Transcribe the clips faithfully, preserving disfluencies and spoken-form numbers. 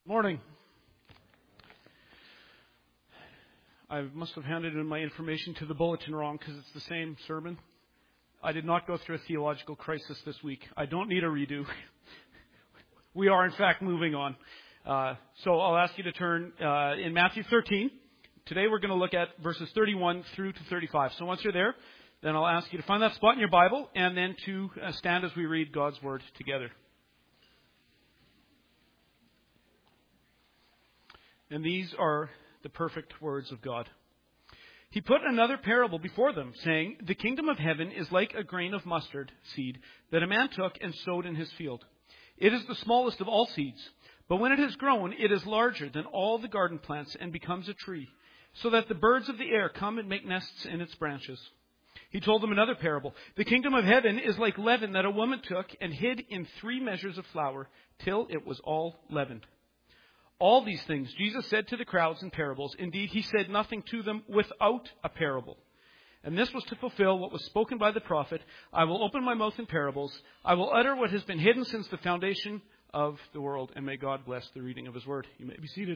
Morning. I must have handed in my information to the bulletin wrong because it's the same sermon. I did not go through a theological crisis this week. I don't need a redo. We are, in fact, moving on. Uh, so I'll ask you to turn uh, in Matthew thirteen. Today we're going to look at verses thirty-one through to thirty-five. So once you're there, then I'll ask you to find that spot in your Bible and then to uh, stand as we read God's Word together. And these are the perfect words of God. He put another parable before them, saying, "The kingdom of heaven is like a grain of mustard seed that a man took and sowed in his field. It is the smallest of all seeds, but when it has grown, it is larger than all the garden plants and becomes a tree, so that the birds of the air come and make nests in its branches." He told them another parable. "The kingdom of heaven is like leaven that a woman took and hid in three measures of flour till it was all leavened. All these things Jesus said to the crowds in parables. Indeed, he said nothing to them without a parable. And this was to fulfill what was spoken by the prophet, 'I will open my mouth in parables. I will utter what has been hidden since the foundation of the world.'" And may God bless the reading of his word. You may be seated.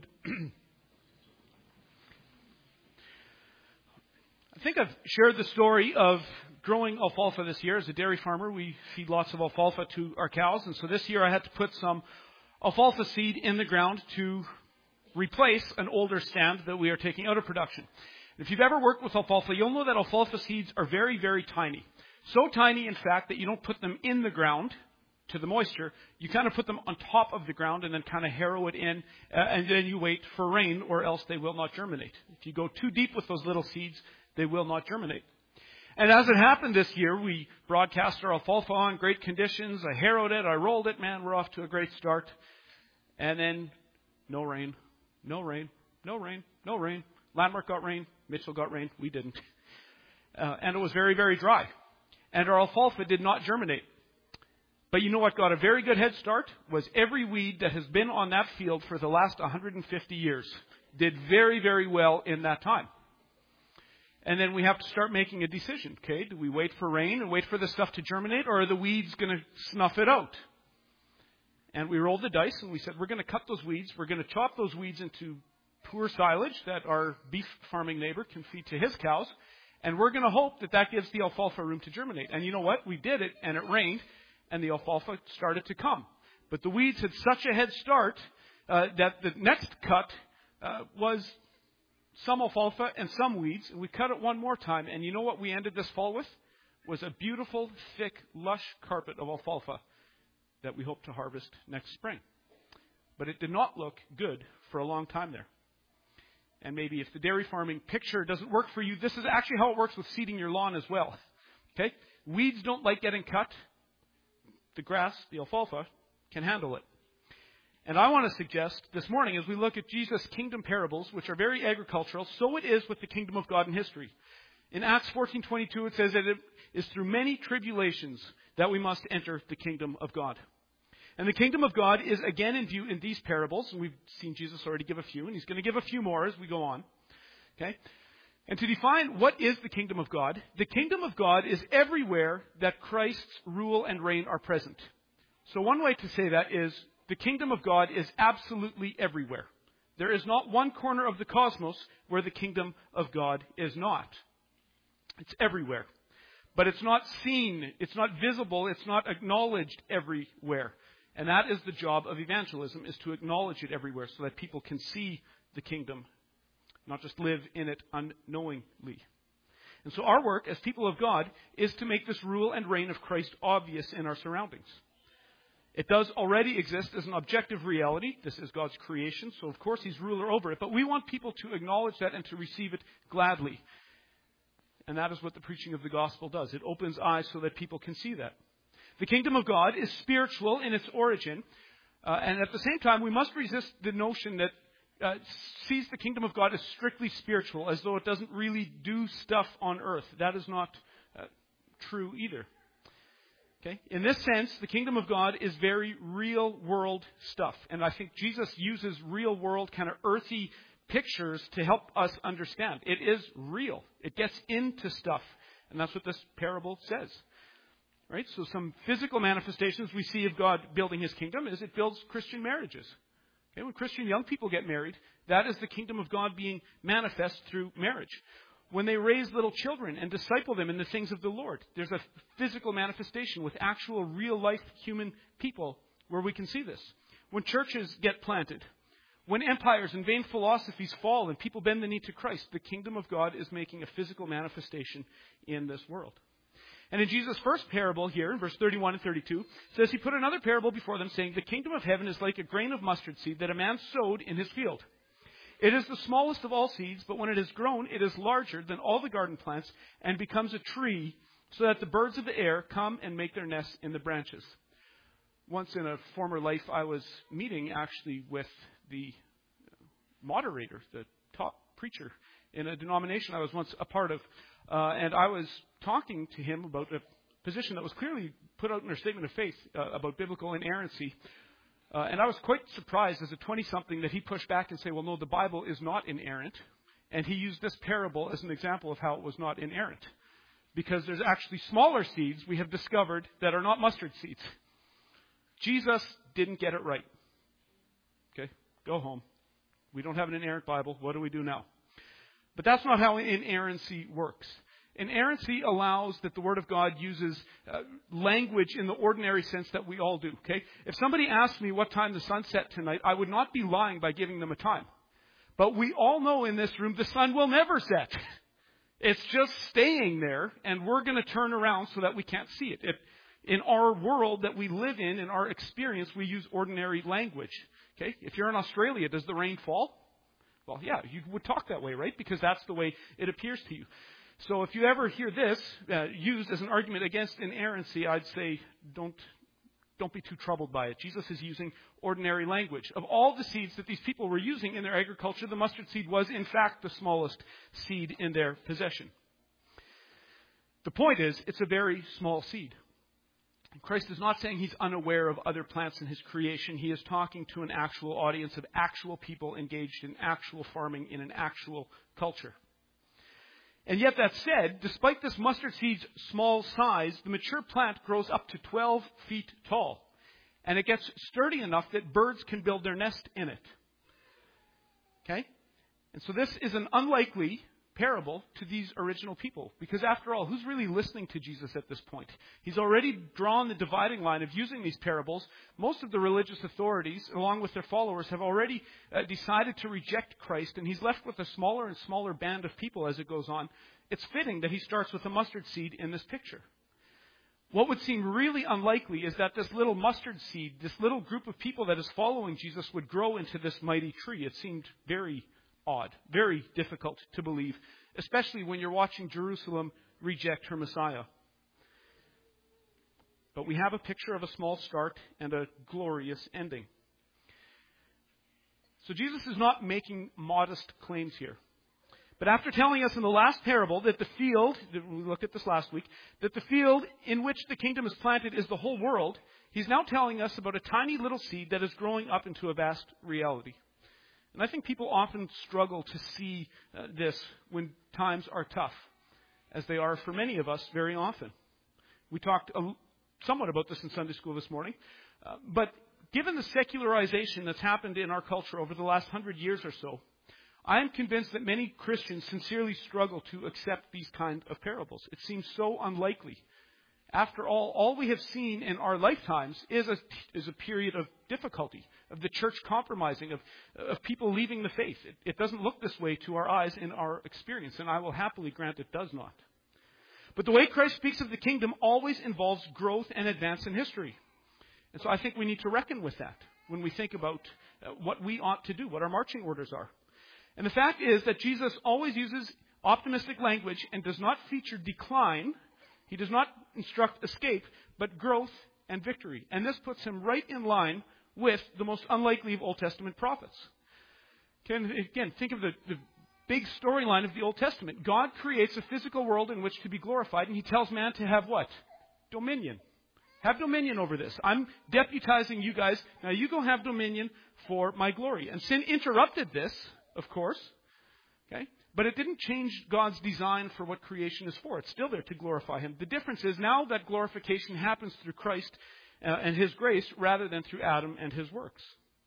I think I've shared the story of growing alfalfa this year. As a dairy farmer, we feed lots of alfalfa to our cows. And so this year I had to put some alfalfa seed in the ground to replace an older stand that we are taking out of production. If you've ever worked with alfalfa, you'll know that alfalfa seeds are very, very tiny. So tiny, in fact, that you don't put them in the ground to the moisture. You kind of put them on top of the ground and then kind of harrow it in, uh, and then you wait for rain, or else they will not germinate. If you go too deep with those little seeds, they will not germinate. And as it happened this year, we broadcast our alfalfa on great conditions. I harrowed it. I rolled it. Man, we're off to a great start. And then no rain, no rain, no rain, no rain. Landmark got rain. Mitchell got rain. We didn't. Uh, and it was very, very dry. And our alfalfa did not germinate. But you know what got a very good head start? Was every weed that has been on that field for the last one hundred fifty years. Did very, very well in that time. And then we have to start making a decision. Okay, do we wait for rain and wait for the stuff to germinate, or are the weeds going to snuff it out? And we rolled the dice and we said, we're going to cut those weeds. We're going to chop those weeds into poor silage that our beef farming neighbor can feed to his cows. And we're going to hope that that gives the alfalfa room to germinate. And you know what? We did it, and it rained, and the alfalfa started to come. But the weeds had such a head start uh, that the next cut uh, was some alfalfa and some weeds. And we cut it one more time. And you know what we ended this fall with? Was a beautiful, thick, lush carpet of alfalfa that we hope to harvest next spring. But it did not look good for a long time there. And maybe if the dairy farming picture doesn't work for you, this is actually how it works with seeding your lawn as well. Okay? Weeds don't like getting cut. The grass, the alfalfa, can handle it. And I want to suggest this morning, as we look at Jesus' kingdom parables, which are very agricultural, so it is with the kingdom of God in history. In Acts fourteen twenty-two, it says that it is through many tribulations that we must enter the kingdom of God. And the kingdom of God is again in view in these parables. And we've seen Jesus already give a few, and he's going to give a few more as we go on. Okay? And to define what is the kingdom of God, the kingdom of God is everywhere that Christ's rule and reign are present. So one way to say that is the kingdom of God is absolutely everywhere. There is not one corner of the cosmos where the kingdom of God is not. It's everywhere. But it's not seen, it's not visible, it's not acknowledged everywhere. And that is the job of evangelism, is to acknowledge it everywhere so that people can see the kingdom, not just live in it unknowingly. And so our work as people of God is to make this rule and reign of Christ obvious in our surroundings. It does already exist as an objective reality. This is God's creation, so of course he's ruler over it. But we want people to acknowledge that and to receive it gladly. And that is what the preaching of the gospel does. It opens eyes so that people can see that. The kingdom of God is spiritual in its origin. Uh, and at the same time, we must resist the notion that uh, sees the kingdom of God as strictly spiritual, as though it doesn't really do stuff on earth. That is not uh, true either. Okay? In this sense, the kingdom of God is very real world stuff. And I think Jesus uses real world, kind of earthy pictures to help us understand. It is real. It gets into stuff. And that's what this parable says. Right? So some physical manifestations we see of God building his kingdom is it builds Christian marriages. Okay, when Christian young people get married, that is the kingdom of God being manifest through marriage. When they raise little children and disciple them in the things of the Lord, there's a physical manifestation with actual real-life human people where we can see this. When churches get planted, when empires and vain philosophies fall and people bend the knee to Christ, the kingdom of God is making a physical manifestation in this world. And in Jesus' first parable here, in verse thirty-one and thirty-two, it says, he put another parable before them, saying, the kingdom of heaven is like a grain of mustard seed that a man sowed in his field. It is the smallest of all seeds, but when it has grown, it is larger than all the garden plants and becomes a tree, so that the birds of the air come and make their nests in the branches. Once in a former life, I was meeting actually with the moderator, the top preacher in a denomination I was once a part of. Uh, and I was talking to him about a position that was clearly put out in their statement of faith uh, about biblical inerrancy. Uh, and I was quite surprised as a twenty-something that he pushed back and say, well, no, the Bible is not inerrant. And he used this parable as an example of how it was not inerrant. Because there's actually smaller seeds we have discovered that are not mustard seeds. Jesus didn't get it right. Okay, go home. We don't have an inerrant Bible. What do we do now? But that's not how inerrancy works. Inerrancy allows that the Word of God uses uh, language in the ordinary sense that we all do. Okay, if somebody asked me what time the sun set tonight, I would not be lying by giving them a time. But we all know in this room the sun will never set. It's just staying there, and we're going to turn around so that we can't see it. If, in our world that we live in, in our experience, we use ordinary language. Okay, if you're in Australia, does the rain fall? Well, yeah, you would talk that way, right? Because that's the way it appears to you. So if you ever hear this uh, used as an argument against inerrancy, I'd say don't don't be too troubled by it. Jesus is using ordinary language. Of all the seeds that these people were using in their agriculture, the mustard seed was, in fact, the smallest seed in their possession. The point is, it's a very small seed. Christ is not saying he's unaware of other plants in his creation. He is talking to an actual audience of actual people engaged in actual farming in an actual culture. And yet that said, despite this mustard seed's small size, the mature plant grows up to twelve feet tall. And it gets sturdy enough that birds can build their nest in it. Okay? And so this is an unlikely parable to these original people. Because after all, who's really listening to Jesus at this point? He's already drawn the dividing line of using these parables. Most of the religious authorities, along with their followers, have already uh, decided to reject Christ, and he's left with a smaller and smaller band of people as it goes on. It's fitting that he starts with a mustard seed in this picture. What would seem really unlikely is that this little mustard seed, this little group of people that is following Jesus, would grow into this mighty tree. It seemed very odd, very difficult to believe, especially when you're watching Jerusalem reject her Messiah. But we have a picture of a small start and a glorious ending. So Jesus is not making modest claims here. But after telling us in the last parable that the field, we looked at this last week, that the field in which the kingdom is planted is the whole world, he's now telling us about a tiny little seed that is growing up into a vast reality. And I think people often struggle to see uh, this when times are tough, as they are for many of us very often. We talked a, somewhat about this in Sunday school this morning. Uh, but given the secularization that's happened in our culture over the last hundred years or so, I am convinced that many Christians sincerely struggle to accept these kind of parables. It seems so unlikely. After all, all we have seen in our lifetimes is a, is a period of difficulty, of the church compromising, of, of people leaving the faith. It, it doesn't look this way to our eyes in our experience, and I will happily grant it does not. But the way Christ speaks of the kingdom always involves growth and advance in history. And so I think we need to reckon with that when we think about uh, what we ought to do, what our marching orders are. And the fact is that Jesus always uses optimistic language and does not feature decline. He does not instruct escape, but growth and victory. And this puts him right in line with the most unlikely of Old Testament prophets. Again, again think of the, the big storyline of the Old Testament. God creates a physical world in which to be glorified, and he tells man to have what? Dominion. Have dominion over this. I'm deputizing you guys. Now you go have dominion for my glory. And sin interrupted this, of course. Okay? But it didn't change God's design for what creation is for. It's still there to glorify him. The difference is now that glorification happens through Christ uh, and his grace rather than through Adam and his works.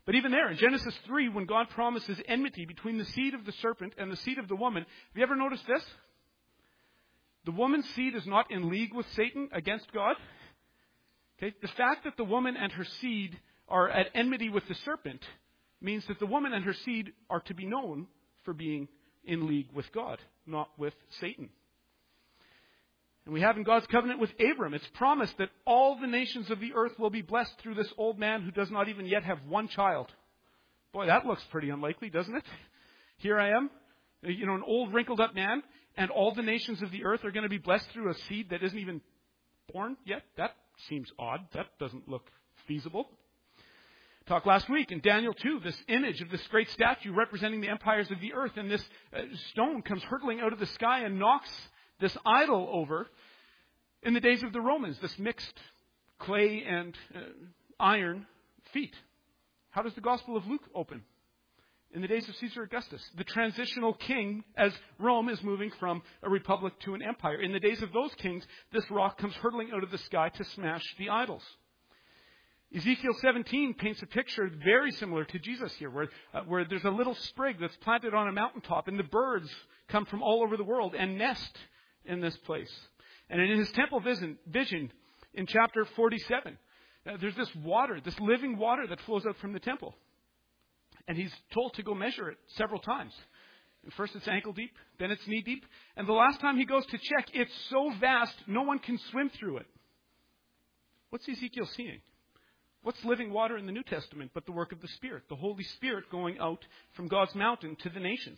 But even there, in Genesis three, when God promises enmity between the seed of the serpent and the seed of the woman, have you ever noticed this? The woman's seed is not in league with Satan against God. Okay? The fact that the woman and her seed are at enmity with the serpent means that the woman and her seed are to be known for being in league with God, not with Satan. And we have in God's covenant with Abram, it's promised that all the nations of the earth will be blessed through this old man who does not even yet have one child. Boy, that looks pretty unlikely, doesn't it? Here I am, you know, an old wrinkled up man, and all the nations of the earth are going to be blessed through a seed that isn't even born yet. That seems odd. That doesn't look feasible. Talked last week in Daniel two, this image of this great statue representing the empires of the earth, and this uh, stone comes hurtling out of the sky and knocks this idol over in the days of the Romans, this mixed clay and uh, iron feet. How does the Gospel of Luke open? In the days of Caesar Augustus, the transitional king as Rome is moving from a republic to an empire. In the days of those kings, this rock comes hurtling out of the sky to smash the idols. Ezekiel seventeen paints a picture very similar to Jesus here, where, uh, where there's a little sprig that's planted on a mountaintop, and the birds come from all over the world and nest in this place. And in his temple vision, vision in chapter forty-seven, uh, there's this water, this living water that flows out from the temple. And he's told to go measure it several times. And first it's ankle deep, then it's knee deep. And the last time he goes to check, it's so vast, no one can swim through it. What's Ezekiel seeing? What's living water in the New Testament but the work of the Spirit? The Holy Spirit going out from God's mountain to the nations.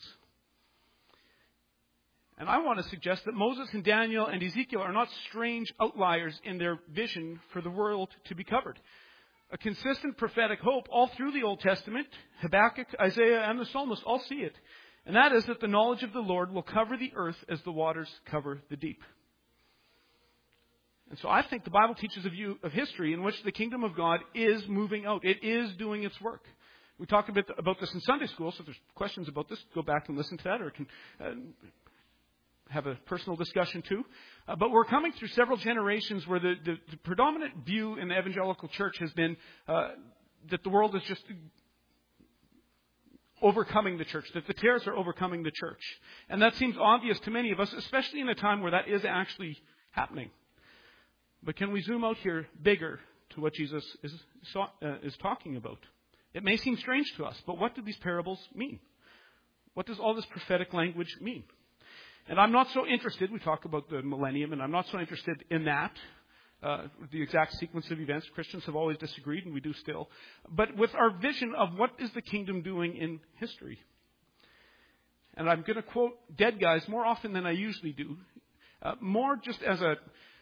And I want to suggest that Moses and Daniel and Ezekiel are not strange outliers in their vision for the world to be covered. A consistent prophetic hope all through the Old Testament, Habakkuk, Isaiah, and the psalmists all see it. And that is that the knowledge of the Lord will cover the earth as the waters cover the deep. And so I think the Bible teaches a view of history in which the kingdom of God is moving out. It is doing its work. We talked a bit about this in Sunday school, so if there's questions about this, go back and listen to that, or can uh, have a personal discussion too. Uh, but we're coming through several generations where the, the, the predominant view in the evangelical church has been uh, that the world is just overcoming the church, that the tares are overcoming the church. And that seems obvious to many of us, especially in a time where that is actually happening. But can we zoom out here bigger to what Jesus is, uh, is talking about? It may seem strange to us, but what do these parables mean? What does all this prophetic language mean? And I'm not so interested, we talk about the millennium, and I'm not so interested in that, uh, the exact sequence of events. Christians have always disagreed, and we do still. But with our vision of what is the kingdom doing in history. And I'm going to quote dead guys more often than I usually do, uh, more just as a,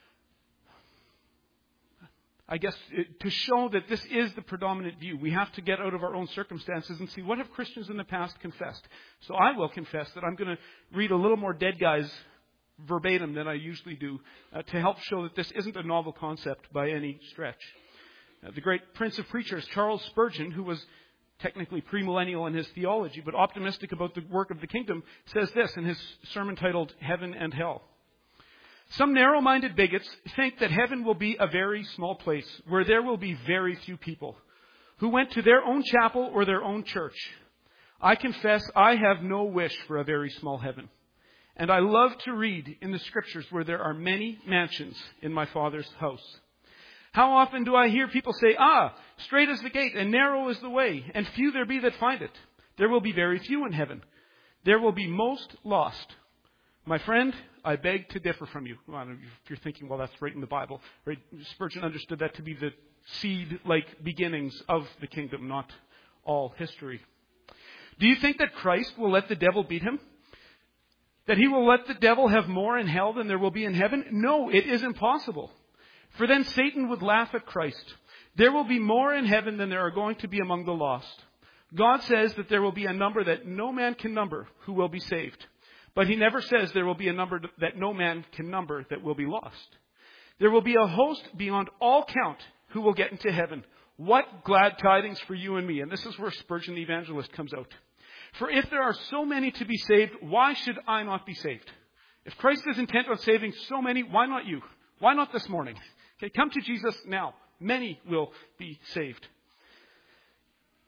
I guess, to show that this is the predominant view. We have to get out of our own circumstances and see what have Christians in the past confessed. So I will confess that I'm going to read a little more dead guys verbatim than I usually do uh, to help show that this isn't a novel concept by any stretch. Uh, the great Prince of Preachers, Charles Spurgeon, who was technically premillennial in his theology, but optimistic about the work of the kingdom, says this in his sermon titled Heaven and Hell. Some narrow-minded bigots think that heaven will be a very small place where there will be very few people who went to their own chapel or their own church. I confess I have no wish for a very small heaven. And I love to read in the scriptures where there are many mansions in my Father's house. How often do I hear people say, ah, straight is the gate and narrow is the way, and few there be that find it. There will be very few in heaven. There will be most lost. My friend, I beg to differ from you. Well, if you're thinking, well, that's right in the Bible. Right? Spurgeon understood that to be the seed-like beginnings of the kingdom, not all history. Do you think that Christ will let the devil beat him? That he will let the devil have more in hell than there will be in heaven? No, it is impossible. For then Satan would laugh at Christ. There will be more in heaven than there are going to be among the lost. God says that there will be a number that no man can number who will be saved. But he never says there will be a number that no man can number that will be lost. There will be a host beyond all count who will get into heaven. What glad tidings for you and me. And this is where Spurgeon the evangelist comes out. For if there are so many to be saved, why should I not be saved? If Christ is intent on saving so many, why not you? Why not this morning? Okay, come to Jesus now. Many will be saved.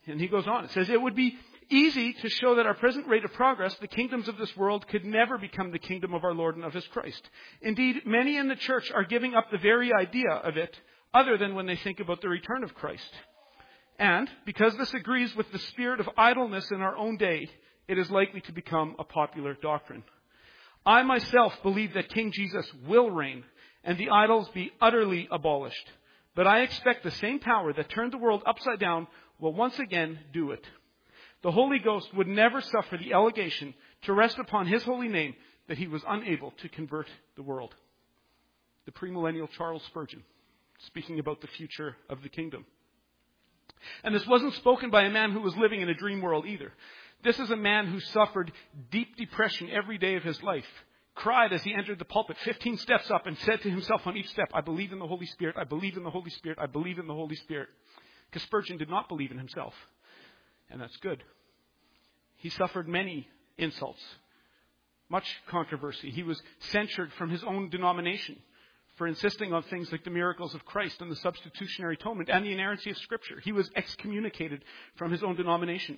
And he goes on. It says, it would be easy to show that our present rate of progress, the kingdoms of this world, could never become the kingdom of our Lord and of His Christ. Indeed, many in the church are giving up the very idea of it, other than when they think about the return of Christ. And because this agrees with the spirit of idleness in our own day, it is likely to become a popular doctrine. I myself believe that King Jesus will reign and the idols be utterly abolished. But I expect the same power that turned the world upside down will once again do it. The Holy Ghost would never suffer the allegation to rest upon His holy name that He was unable to convert the world. The premillennial Charles Spurgeon, speaking about the future of the kingdom. And this wasn't spoken by a man who was living in a dream world either. This is a man who suffered deep depression every day of his life, cried as he entered the pulpit fifteen steps up and said to himself on each step, I believe in the Holy Spirit, I believe in the Holy Spirit, I believe in the Holy Spirit. Because Spurgeon did not believe in himself. And that's good. He suffered many insults, much controversy. He was censured from his own denomination for insisting on things like the miracles of Christ and the substitutionary atonement and the inerrancy of Scripture. He was excommunicated from his own denomination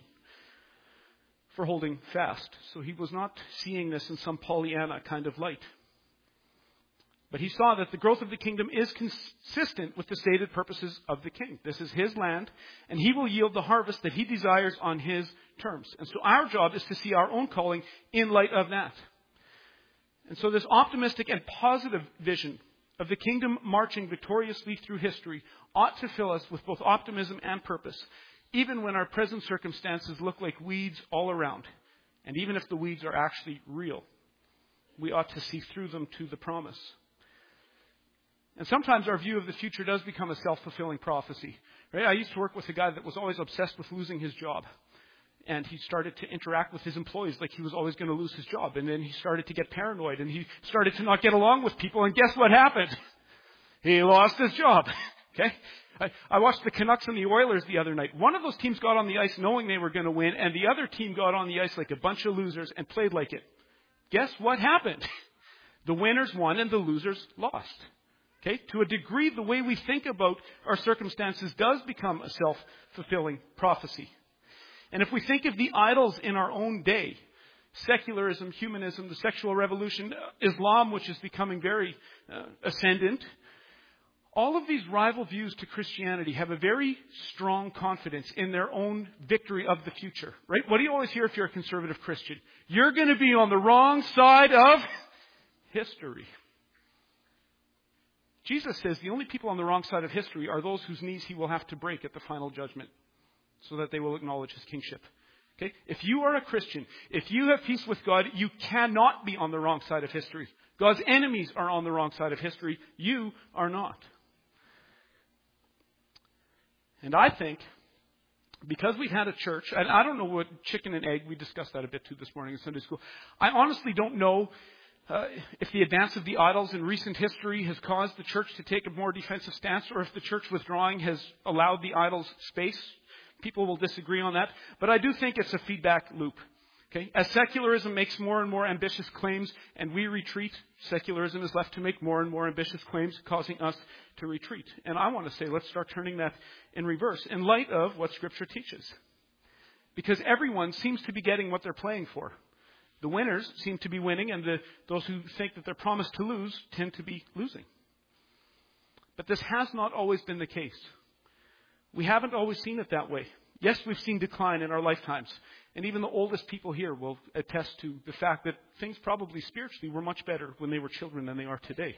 for holding fast. So he was not seeing this in some Pollyanna kind of light. But he saw that the growth of the kingdom is consistent with the stated purposes of the king. This is his land, and he will yield the harvest that he desires on his terms. And so our job is to see our own calling in light of that. And so this optimistic and positive vision of the kingdom marching victoriously through history ought to fill us with both optimism and purpose, even when our present circumstances look like weeds all around. And even if the weeds are actually real, we ought to see through them to the promise. And sometimes our view of the future does become a self-fulfilling prophecy. Right? I used to work with a guy that was always obsessed with losing his job. And he started to interact with his employees like he was always going to lose his job. And then he started to get paranoid and he started to not get along with people. And guess what happened? He lost his job. Okay? I, I watched the Canucks and the Oilers the other night. One of those teams got on the ice knowing they were going to win, and the other team got on the ice like a bunch of losers and played like it. Guess what happened? The winners won and the losers lost. Okay? To a degree, the way we think about our circumstances does become a self-fulfilling prophecy. And if we think of the idols in our own day, secularism, humanism, the sexual revolution, Islam, which is becoming very uh, ascendant, all of these rival views to Christianity have a very strong confidence in their own victory of the future. Right? What do you always hear if you're a conservative Christian? You're going to be on the wrong side of history. Jesus says the only people on the wrong side of history are those whose knees He will have to break at the final judgment so that they will acknowledge His kingship. Okay? If you are a Christian, if you have peace with God, you cannot be on the wrong side of history. God's enemies are on the wrong side of history. You are not. And I think, because we've had a church, and I don't know what chicken and egg, we discussed that a bit too this morning in Sunday school. I honestly don't know uh, if the advance of the idols in recent history has caused the church to take a more defensive stance, or if the church withdrawing has allowed the idols space. People will disagree on that. But I do think it's a feedback loop. Okay? As secularism makes more and more ambitious claims and we retreat, secularism is left to make more and more ambitious claims, causing us to retreat. And I want to say, let's start turning that in reverse in light of what Scripture teaches. Because everyone seems to be getting what they're playing for. The winners seem to be winning, and the, those who think that they're promised to lose tend to be losing. But this has not always been the case. We haven't always seen it that way. Yes, we've seen decline in our lifetimes. And even the oldest people here will attest to the fact that things probably spiritually were much better when they were children than they are today.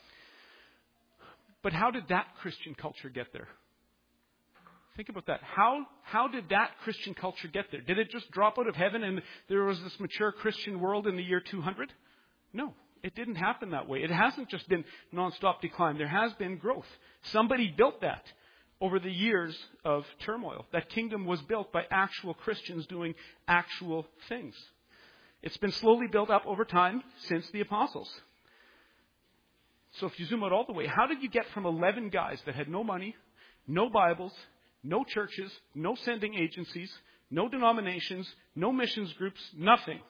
But how did that Christian culture get there? Think about that. How, how did that Christian culture get there? Did it just drop out of heaven and there was this mature Christian world in the year two hundred? No, it didn't happen that way. It hasn't just been nonstop decline. There has been growth. Somebody built that over the years of turmoil. That kingdom was built by actual Christians doing actual things. It's been slowly built up over time since the apostles. So if you zoom out all the way, how did you get from eleven guys that had no money, no Bibles, no churches, no sending agencies, no denominations, no missions groups, nothing?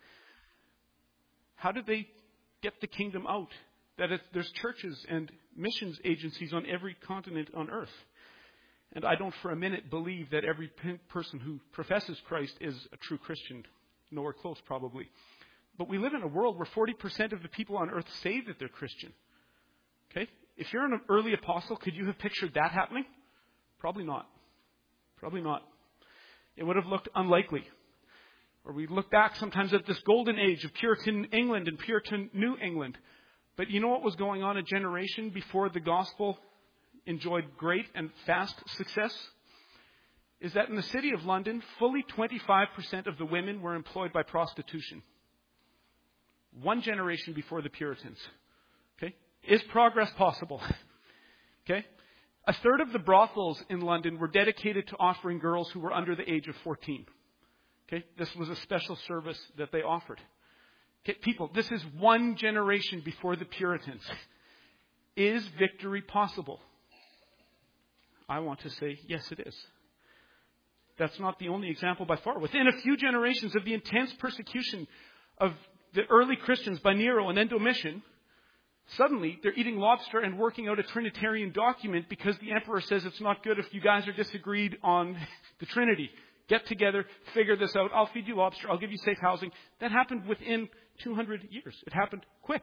How did they get the kingdom out? That it, there's churches and missions agencies on every continent on earth. And I don't for a minute believe that every person who professes Christ is a true Christian. Nowhere close, probably. But we live in a world where forty percent of the people on earth say that they're Christian. Okay? If you're an early apostle, could you have pictured that happening? Probably not. Probably not. It would have looked unlikely. Or we look back sometimes at this golden age of Puritan England and Puritan New England. But you know what was going on a generation before the gospel enjoyed great and fast success? Is that in the city of London, fully twenty-five percent of the women were employed by prostitution. One generation before the Puritans. Okay? Is progress possible? Okay? A third of the brothels in London were dedicated to offering girls who were under the age of fourteen. Okay? This was a special service that they offered. Okay, people, this is one generation before the Puritans. Is victory possible? I want to say, yes, it is. That's not the only example by far. Within a few generations of the intense persecution of the early Christians by Nero and then Domitian, suddenly they're eating lobster and working out a Trinitarian document because the emperor says it's not good if you guys are disagreed on the Trinity. Get together, figure this out. I'll feed you lobster. I'll give you safe housing. That happened within two hundred years. It happened quick.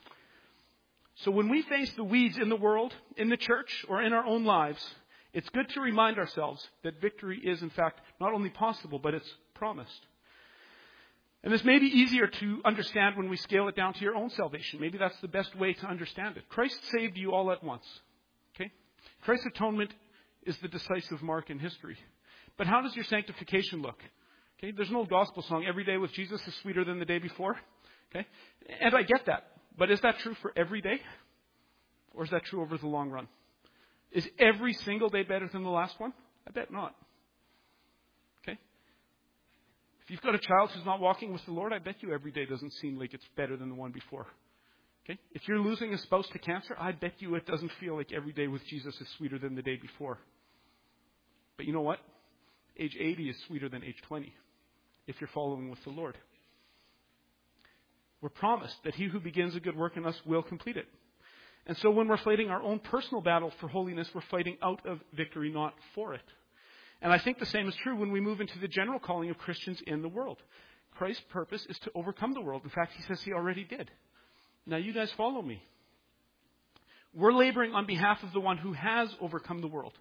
So when we face the weeds in the world, in the church, or in our own lives, it's good to remind ourselves that victory is, in fact, not only possible, but it's promised. And this may be easier to understand when we scale it down to your own salvation. Maybe that's the best way to understand it. Christ saved you all at once. Okay? Christ's atonement is the decisive mark in history. But how does your sanctification look? Okay? There's an old gospel song, every day with Jesus is sweeter than the day before. Okay? And I get that. But is that true for every day? Or is that true over the long run? Is every single day better than the last one? I bet not. Okay? If you've got a child who's not walking with the Lord, I bet you every day doesn't seem like it's better than the one before. Okay? If you're losing a spouse to cancer, I bet you it doesn't feel like every day with Jesus is sweeter than the day before. But you know what? Age eighty is sweeter than age twenty if you're following with the Lord. We're promised that he who begins a good work in us will complete it. And so when we're fighting our own personal battle for holiness, we're fighting out of victory, not for it. And I think the same is true when we move into the general calling of Christians in the world. Christ's purpose is to overcome the world. In fact, he says he already did. Now you guys follow me. We're laboring on behalf of the one who has overcome the world.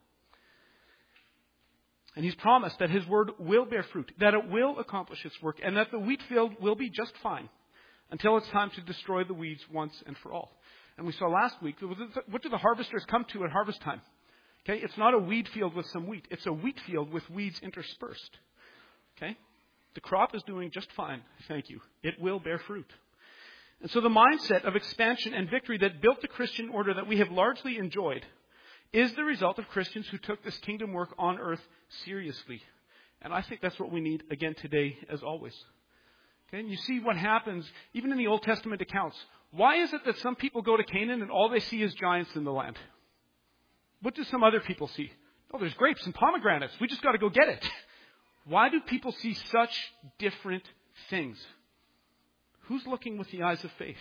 And he's promised that his word will bear fruit, that it will accomplish its work, and that the wheat field will be just fine until it's time to destroy the weeds once and for all. And we saw last week, what do the harvesters come to at harvest time? Okay, it's not a weed field with some wheat. It's a wheat field with weeds interspersed. Okay? The crop is doing just fine, thank you. It will bear fruit. And so the mindset of expansion and victory that built the Christian order that we have largely enjoyed is the result of Christians who took this kingdom work on earth seriously. And I think that's what we need again today as always. Okay, and you see what happens even in the Old Testament accounts. Why is it that some people go to Canaan and all they see is giants in the land? What do some other people see? Oh, there's grapes and pomegranates. We just got to go get it. Why do people see such different things? Who's looking with the eyes of faith?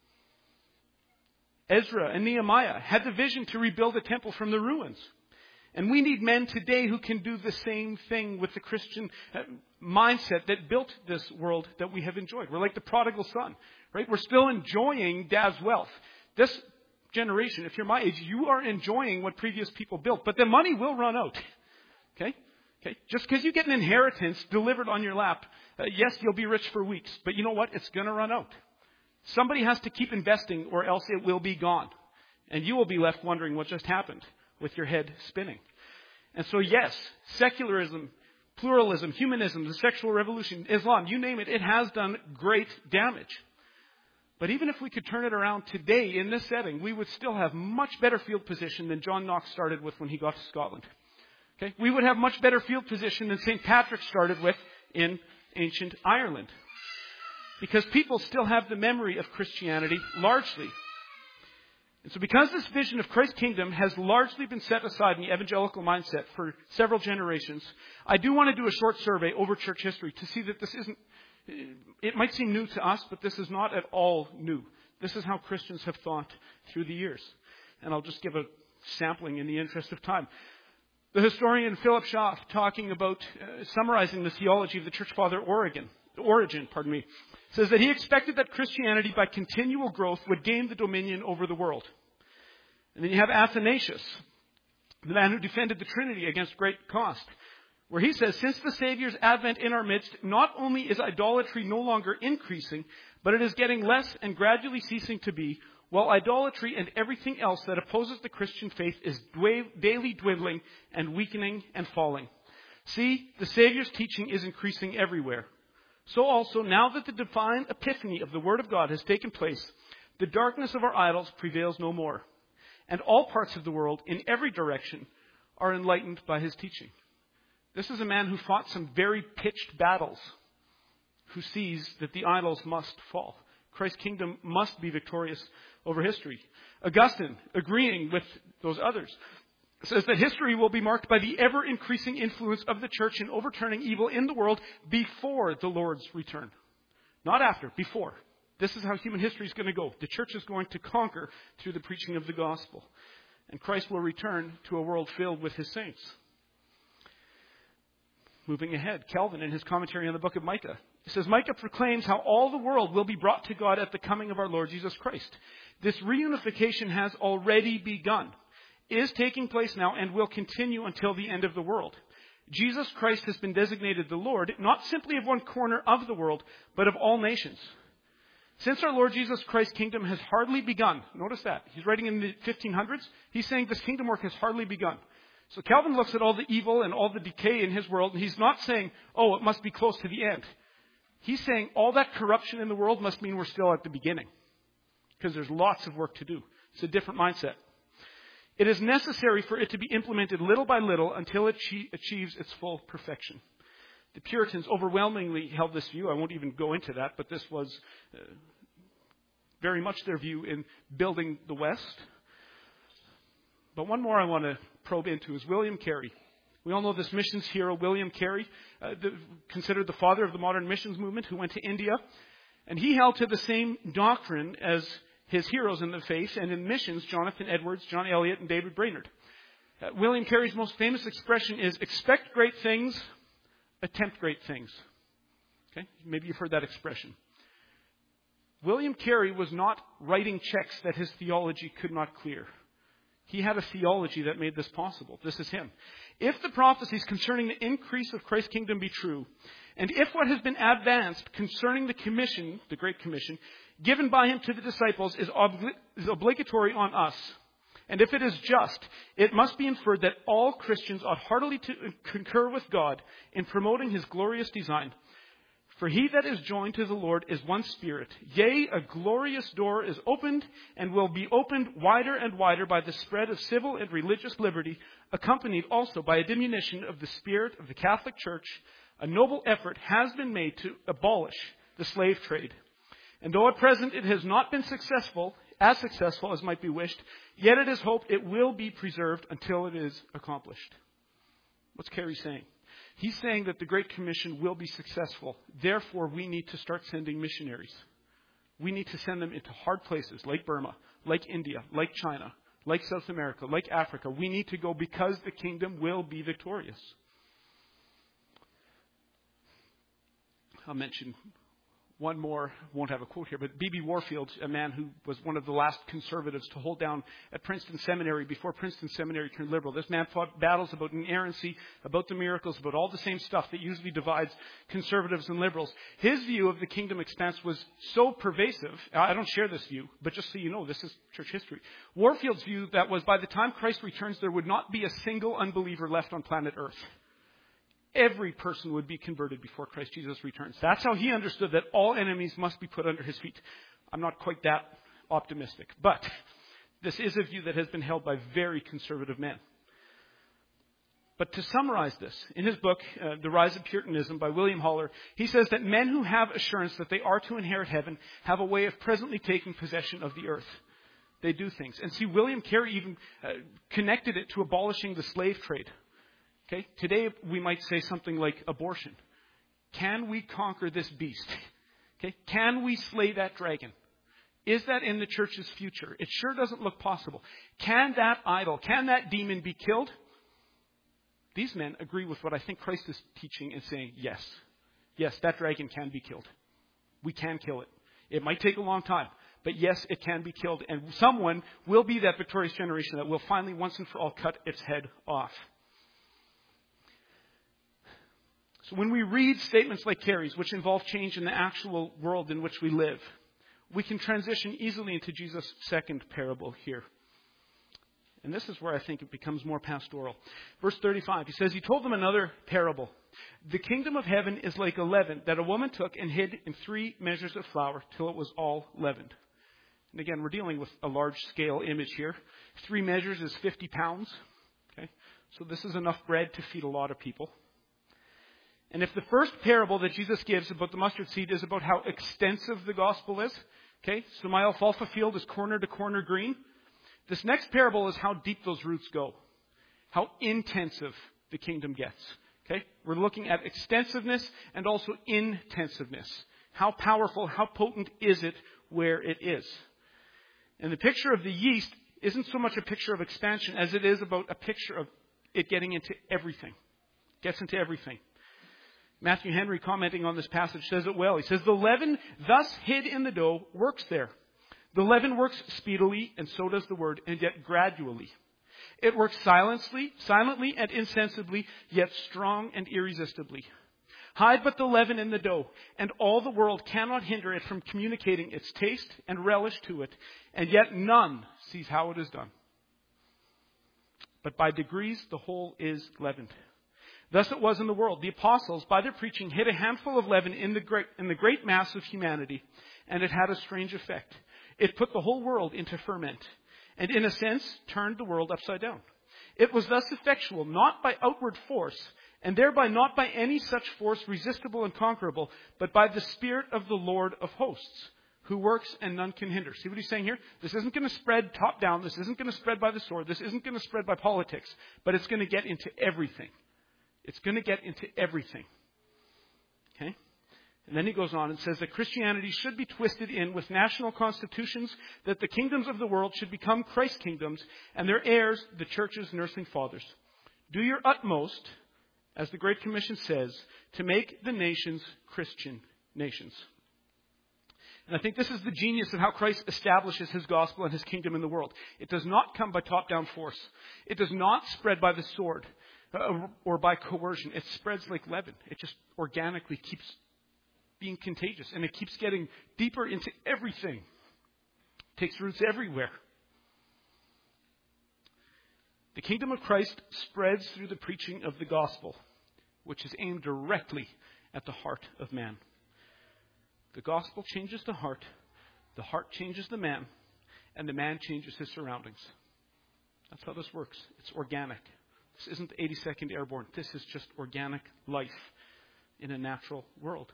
Ezra and Nehemiah had the vision to rebuild a temple from the ruins. And we need men today who can do the same thing with the Christian mindset that built this world that we have enjoyed. We're like the prodigal son, right? We're still enjoying dad's wealth. This generation, if you're my age, you are enjoying what previous people built. But the money will run out. Okay? Okay? Just because you get an inheritance delivered on your lap, uh, yes, you'll be rich for weeks. But you know what? It's going to run out. Somebody has to keep investing or else it will be gone. And you will be left wondering what just happened with your head spinning. And so yes, secularism, pluralism, humanism, the sexual revolution, Islam, you name it, it has done great damage. But even if we could turn it around today in this setting, we would still have much better field position than John Knox started with when he got to Scotland. Okay? We would have much better field position than Saint Patrick started with in ancient Ireland. Because people still have the memory of Christianity largely. And so because this vision of Christ's kingdom has largely been set aside in the evangelical mindset for several generations, I do want to do a short survey over church history to see that this isn't, it might seem new to us, but this is not at all new. This is how Christians have thought through the years. And I'll just give a sampling in the interest of time. The historian Philip Schaff, talking about, uh, summarizing the theology of the Church Father Origen, Origen, pardon me, says that he expected that Christianity, by continual growth, would gain the dominion over the world. And then you have Athanasius, the man who defended the Trinity against great cost, where he says, since the Savior's advent in our midst, not only is idolatry no longer increasing, but it is getting less and gradually ceasing to be, while idolatry and everything else that opposes the Christian faith is daily dwindling and weakening and falling. See, the Savior's teaching is increasing everywhere. So also, now that the divine epiphany of the Word of God has taken place, the darkness of our idols prevails no more. And all parts of the world, in every direction, are enlightened by his teaching. This is a man who fought some very pitched battles, who sees that the idols must fall. Christ's kingdom must be victorious over history. Augustine, agreeing with those others, says that history will be marked by the ever-increasing influence of the church in overturning evil in the world before the Lord's return. Not after, before. This is how human history is going to go. The church is going to conquer through the preaching of the gospel. And Christ will return to a world filled with his saints. Moving ahead, Calvin, in his commentary on the book of Micah, he says, Micah proclaims how all the world will be brought to God at the coming of our Lord Jesus Christ. This reunification has already begun, is taking place now, and will continue until the end of the world. Jesus Christ has been designated the Lord, not simply of one corner of the world, but of all nations. Since our Lord Jesus Christ's kingdom has hardly begun, notice that, he's writing in the fifteen hundreds, he's saying this kingdom work has hardly begun. So Calvin looks at all the evil and all the decay in his world, and he's not saying, oh, it must be close to the end. He's saying all that corruption in the world must mean we're still at the beginning, because there's lots of work to do. It's a different mindset. It is necessary for it to be implemented little by little until it achieves its full perfection. The Puritans overwhelmingly held this view. I won't even go into that, but this was uh, very much their view in building the West. But one more I want to probe into is William Carey. We all know this missions hero, William Carey, uh, the, considered the father of the modern missions movement, who went to India. And he held to the same doctrine as his heroes in the faith and in missions, Jonathan Edwards, John Eliot, and David Brainerd. Uh, William Carey's most famous expression is, expect great things, attempt great things. Okay? Maybe you've heard that expression. William Carey was not writing checks that his theology could not clear. He had a theology that made this possible. This is him. If the prophecies concerning the increase of Christ's kingdom be true, and if what has been advanced concerning the commission, the Great Commission, given by him to the disciples is, obli- is obligatory on us, and if it is just, it must be inferred that all Christians ought heartily to concur with God in promoting his glorious design. For he that is joined to the Lord is one spirit. Yea, a glorious door is opened and will be opened wider and wider by the spread of civil and religious liberty, accompanied also by a diminution of the spirit of the Catholic Church. A noble effort has been made to abolish the slave trade. And though at present it has not been successful, as successful as might be wished, yet it is hoped it will be preserved until it is accomplished. What's Carey saying? He's saying that the Great Commission will be successful. Therefore, we need to start sending missionaries. We need to send them into hard places like Burma, like India, like China, like South America, like Africa. We need to go because the kingdom will be victorious. I'll mention one more, won't have a quote here, but B B Warfield, a man who was one of the last conservatives to hold down at Princeton Seminary before Princeton Seminary turned liberal. This man fought battles about inerrancy, about the miracles, about all the same stuff that usually divides conservatives and liberals. His view of the kingdom expanse was so pervasive. I don't share this view, but just so you know, this is church history. Warfield's view that was by the time Christ returns, there would not be a single unbeliever left on planet Earth. Every person would be converted before Christ Jesus returns. That's how he understood that all enemies must be put under his feet. I'm not quite that optimistic, but this is a view that has been held by very conservative men. But to summarize this, in his book, uh, The Rise of Puritanism by William Haller, he says that men who have assurance that they are to inherit heaven have a way of presently taking possession of the earth. They do things. And see, William Carey even uh, connected it to abolishing the slave trade. Okay, today we might say something like abortion. Can we conquer this beast? Okay, can we slay that dragon? Is that in the church's future? It sure doesn't look possible. Can that idol, can that demon be killed? these men agree with what I think Christ is teaching and saying, yes, yes, that dragon can be killed. We can kill it. It might take a long time, but yes, it can be killed. And someone will be that victorious generation that will finally once and for all cut its head off. So when we read statements like Carrie's, which involve change in the actual world in which we live, we can transition easily into Jesus' second parable here. And this is where I think it becomes more pastoral. Verse thirty-five, he says, he told them another parable. The kingdom of heaven is like a leaven that a woman took and hid in three measures of flour till it was all leavened. And again, we're dealing with a large scale image here. Three measures is fifty pounds. Okay, so this is enough bread to feed a lot of people. And if the first parable that Jesus gives about the mustard seed is about how extensive the gospel is, okay, so my alfalfa field is corner to corner green. This next parable is how deep those roots go, how intensive the kingdom gets. Okay, we're looking at extensiveness and also intensiveness. How powerful, how potent is it where it is? And the picture of the yeast isn't so much a picture of expansion as it is about a picture of it getting into everything. Gets into everything. Matthew Henry, commenting on this passage, says it well. He says, the leaven thus hid in the dough works there. The leaven works speedily, and so does the word, and yet gradually. It works silently, silently and insensibly, yet strong and irresistibly. Hide but the leaven in the dough, and all the world cannot hinder it from communicating its taste and relish to it, and yet none sees how it is done. But by degrees the whole is leavened. Thus it was in the world. The apostles, by their preaching, hid a handful of leaven in the great, in the great mass of humanity, and it had a strange effect. It put the whole world into ferment, and in a sense, turned the world upside down. It was thus effectual, not by outward force, and thereby not by any such force resistible and conquerable, but by the Spirit of the Lord of hosts, who works and none can hinder. See what he's saying here? This isn't going to spread top down. This isn't going to spread by the sword. This isn't going to spread by politics, but it's going to get into everything. It's going to get into everything. Okay? And then he goes on and says that Christianity should be twisted in with national constitutions, that the kingdoms of the world should become Christ's kingdoms, and their heirs, the church's nursing fathers. Do your utmost, as the Great Commission says, to make the nations Christian nations. And I think this is the genius of how Christ establishes his gospel and his kingdom in the world. It does not come by top-down force. It does not spread by the sword uh, or by coercion. It spreads like leaven. It just organically keeps being contagious, and it keeps getting deeper into everything. It takes roots everywhere. The kingdom of Christ spreads through the preaching of the gospel, which is aimed directly at the heart of man. The gospel changes the heart, the heart changes the man, and the man changes his surroundings. That's how this works. It's organic. This isn't eighty-second Airborne. This is just organic life in a natural world.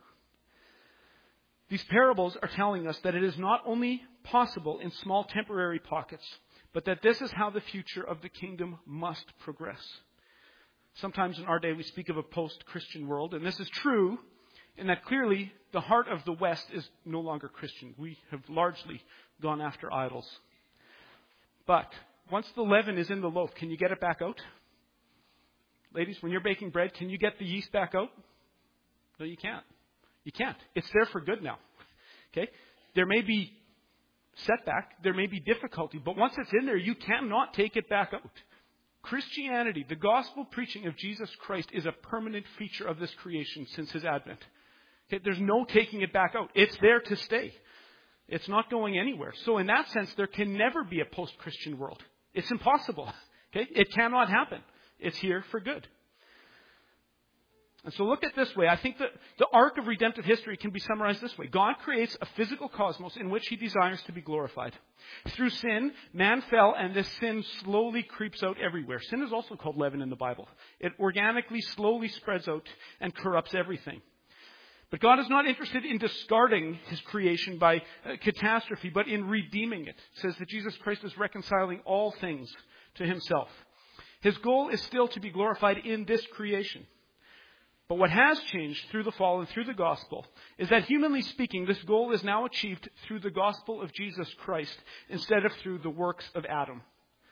These parables are telling us that it is not only possible in small temporary pockets, but that this is how the future of the kingdom must progress. Sometimes in our day we speak of a post-Christian world, and this is true in that clearly the heart of the West is no longer Christian. We have largely gone after idols. But once the leaven is in the loaf, can you get it back out? Ladies, when you're baking bread, can you get the yeast back out? No, you can't. You can't. It's there for good now. Okay? There may be setback, there may be difficulty, but once it's in there, you cannot take it back out. Christianity, the gospel preaching of Jesus Christ, is a permanent feature of this creation since his advent. Okay? There's no taking it back out. It's there to stay. It's not going anywhere. So in that sense, there can never be a post-Christian world. It's impossible. Okay? It cannot happen. It's here for good. And so look at it this way. I think that the arc of redemptive history can be summarized this way. God creates a physical cosmos in which he desires to be glorified. Through sin, man fell, and this sin slowly creeps out everywhere. Sin is also called leaven in the Bible. It organically, slowly spreads out and corrupts everything. But God is not interested in discarding his creation by uh, catastrophe, but in redeeming it. It says that Jesus Christ is reconciling all things to himself. His goal is still to be glorified in this creation. But what has changed through the fall and through the gospel is that, humanly speaking, this goal is now achieved through the gospel of Jesus Christ instead of through the works of Adam.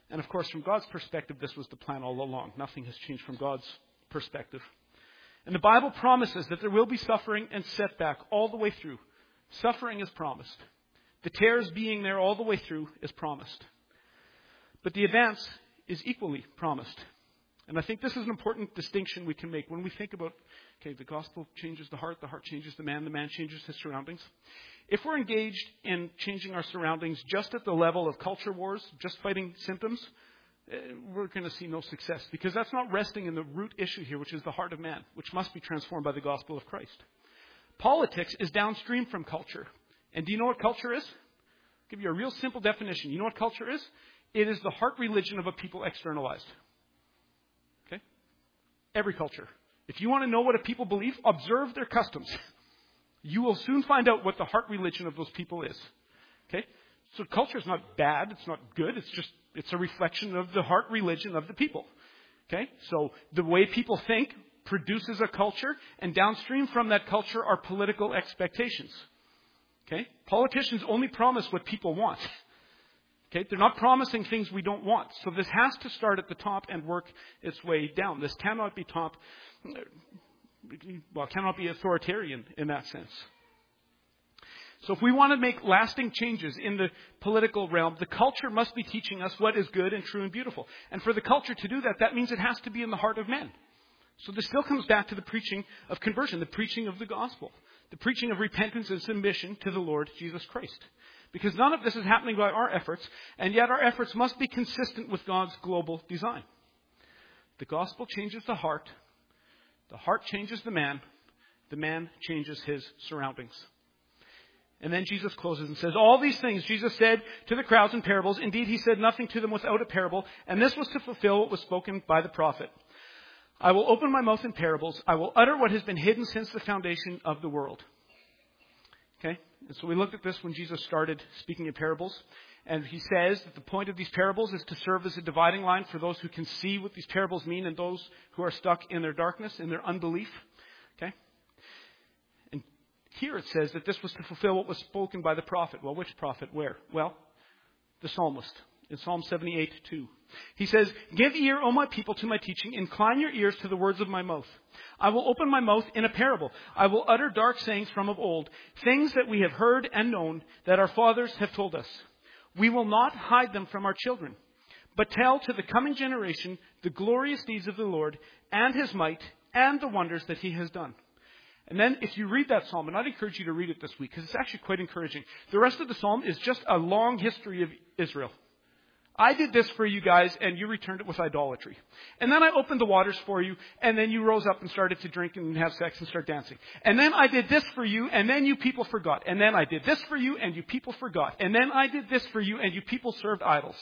And of course, from God's perspective, this was the plan all along. Nothing has changed from God's perspective. And the Bible promises that there will be suffering and setback all the way through. Suffering is promised. The tears being there all the way through is promised. But the advance is equally promised. And I think this is an important distinction we can make when we think about, okay, the gospel changes the heart, the heart changes the man, the man changes his surroundings. If we're engaged in changing our surroundings just at the level of culture wars, just fighting symptoms, we're going to see no success, because that's not resting in the root issue here, which is the heart of man, which must be transformed by the gospel of Christ. Politics is downstream from culture. And do you know what culture is? I'll give you a real simple definition. You know what culture is? It is the heart religion of a people externalized. Okay? Every culture. If you want to know what a people believe, observe their customs. You will soon find out what the heart religion of those people is. Okay? So culture is not bad. It's not good. It's just, it's a reflection of the heart religion of the people. Okay? So the way people think produces a culture, and downstream from that culture are political expectations. Okay? Politicians only promise what people want. Okay? They're not promising things we don't want. So this has to start at the top and work its way down. This cannot be top, well, cannot be authoritarian in that sense. So if we want to make lasting changes in the political realm, the culture must be teaching us what is good and true and beautiful. And for the culture to do that, that means it has to be in the heart of men. So this still comes back to the preaching of conversion, the preaching of the gospel, the preaching of repentance and submission to the Lord Jesus Christ. Because none of this is happening by our efforts, and yet our efforts must be consistent with God's global design. The gospel changes the heart. The heart changes the man. The man changes his surroundings. And then Jesus closes and says, all these things Jesus said to the crowds in parables. Indeed, he said nothing to them without a parable. And this was to fulfill what was spoken by the prophet. I will open my mouth in parables. I will utter what has been hidden since the foundation of the world. Okay? And so we looked at this when Jesus started speaking in parables. And he says that the point of these parables is to serve as a dividing line for those who can see what these parables mean and those who are stuck in their darkness, in their unbelief. Okay? And here it says that this was to fulfill what was spoken by the prophet. Well, which prophet? Where? Well, the psalmist. In Psalm seventy-eight two. He says, give ear, O my people, to my teaching. Incline your ears to the words of my mouth. I will open my mouth in a parable. I will utter dark sayings from of old, things that we have heard and known, that our fathers have told us. We will not hide them from our children, but tell to the coming generation the glorious deeds of the Lord and his might and the wonders that he has done. And then if you read that psalm, and I'd encourage you to read it this week, because it's actually quite encouraging. The rest of the psalm is just a long history of Israel. I did this for you guys, and you returned it with idolatry. And then I opened the waters for you, and then you rose up and started to drink and have sex and start dancing. And then I did this for you, and then you people forgot. And then I did this for you, and you people forgot. And then I did this for you, and you people served idols.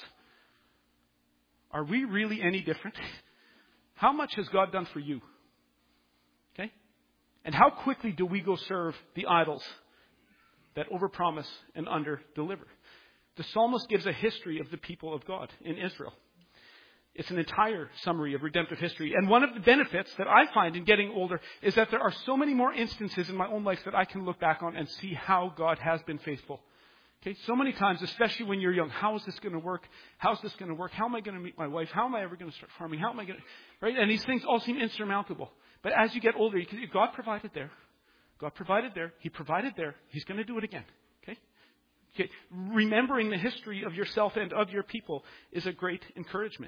Are we really any different? How much has God done for you? Okay? And how quickly do we go serve the idols that overpromise and underdeliver? The psalmist gives a history of the people of God in Israel. It's an entire summary of redemptive history. And one of the benefits that I find in getting older is that there are so many more instances in my own life that I can look back on and see how God has been faithful. Okay, so many times, especially when you're young, how is this going to work? How's this going to work? How am I going to meet my wife? How am I ever going to start farming? How am I going to, right? And these things all seem insurmountable. But as you get older, you can, God provided there. God provided there. He provided there. He's going to do it again. Okay, remembering the history of yourself and of your people is a great encouragement.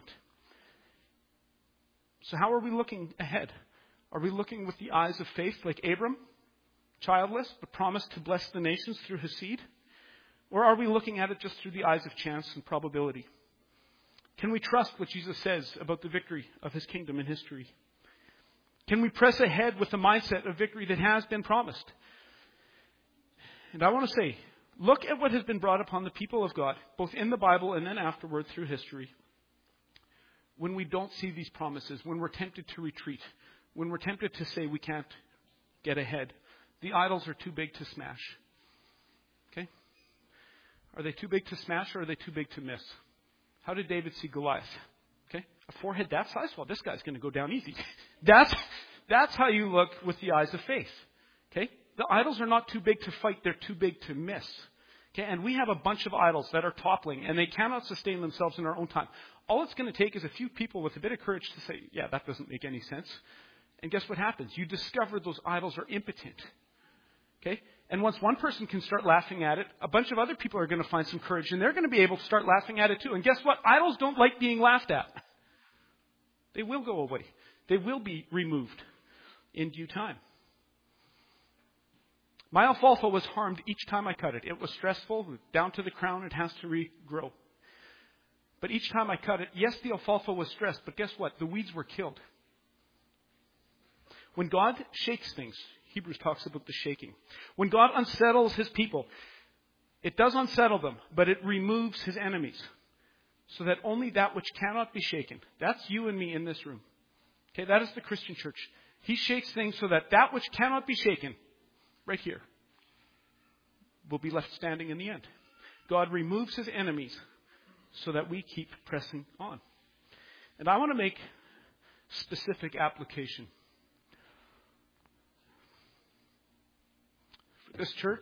So how are we looking ahead? Are we looking with the eyes of faith like Abram, childless, but promised to bless the nations through his seed? Or are we looking at it just through the eyes of chance and probability? Can we trust what Jesus says about the victory of his kingdom in history? Can we press ahead with the mindset of victory that has been promised? And I want to say, look at what has been brought upon the people of God, both in the Bible and then afterward through history. When we don't see these promises, when we're tempted to retreat, when we're tempted to say we can't get ahead, the idols are too big to smash. Okay? Are they too big to smash or are they too big to miss? How did David see Goliath? Okay? A forehead that size? Well, this guy's going to go down easy. That's, that's how you look with the eyes of faith. Okay? The idols are not too big to fight. They're too big to miss. Okay, and we have a bunch of idols that are toppling, and they cannot sustain themselves in our own time. All it's going to take is a few people with a bit of courage to say, yeah, that doesn't make any sense. And guess what happens? You discover those idols are impotent. Okay? And once one person can start laughing at it, a bunch of other people are going to find some courage, and they're going to be able to start laughing at it too. And guess what? Idols don't like being laughed at. They will go away. They will be removed in due time. My alfalfa was harmed each time I cut it. It was stressful. Down to the crown, it has to regrow. But each time I cut it, yes, the alfalfa was stressed, but guess what? The weeds were killed. When God shakes things, Hebrews talks about the shaking. When God unsettles his people, it does unsettle them, but it removes his enemies. So that only that which cannot be shaken, that's you and me in this room. Okay, that is the Christian church. He shakes things so that that which cannot be shaken, right here, will be left standing in the end. God removes his enemies so that we keep pressing on. And I want to make specific application. For this church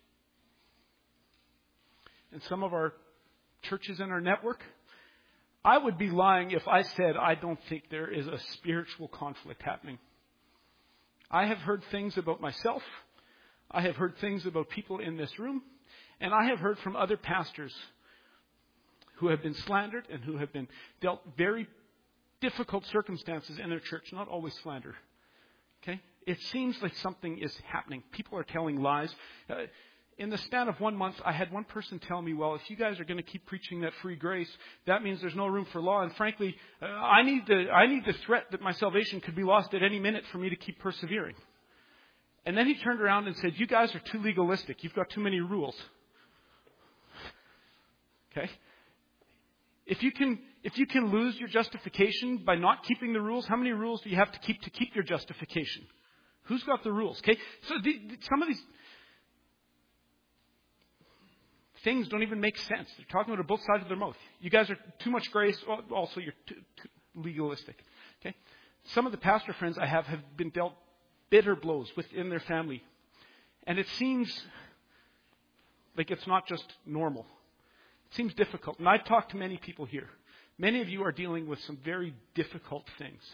and some of our churches in our network, I would be lying if I said I don't think there is a spiritual conflict happening. I have heard things about myself. I have heard things about people in this room. And I have heard from other pastors who have been slandered and who have been dealt very difficult circumstances in their church. Not always slander. Okay? It seems like something is happening. People are telling lies. Uh, In the span of one month, I had one person tell me, well, if you guys are going to keep preaching that free grace, that means there's no room for law. And frankly, uh, I need the I need the threat that my salvation could be lost at any minute for me to keep persevering. And then he turned around and said, you guys are too legalistic. You've got too many rules. Okay? If you can if you can lose your justification by not keeping the rules, how many rules do you have to keep to keep your justification? Who's got the rules? Okay? So the, some of these things don't even make sense. They're talking about both sides of their mouth. You guys are too much grace. Also, you're too, too legalistic. Okay? Some of the pastor friends I have have been dealt bitter blows within their family. And it seems like it's not just normal. It seems difficult. And I've talked to many people here. Many of you are dealing with some very difficult things.